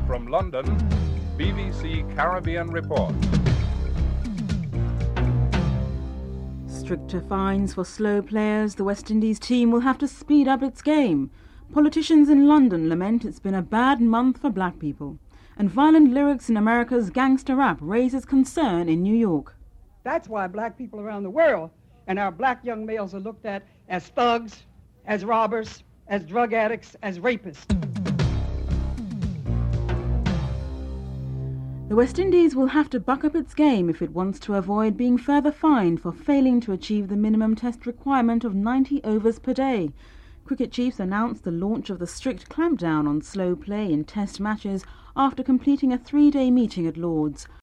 From London, BBC Caribbean Report. Stricter fines for slow players. The West Indies team will have to speed up its game. Politicians in London lament it's been a bad month for black people. And violent lyrics in America's gangster rap raises concern in New York. That's why black people around the world and our black young males are looked at as thugs, as robbers, as drug addicts, as rapists. The West Indies will have to buck up its game if it wants to avoid being further fined for failing to achieve the minimum test requirement of 90 overs per day. Cricket chiefs announced the launch of the strict clampdown on slow play in test matches after completing a 3-day meeting at Lord's.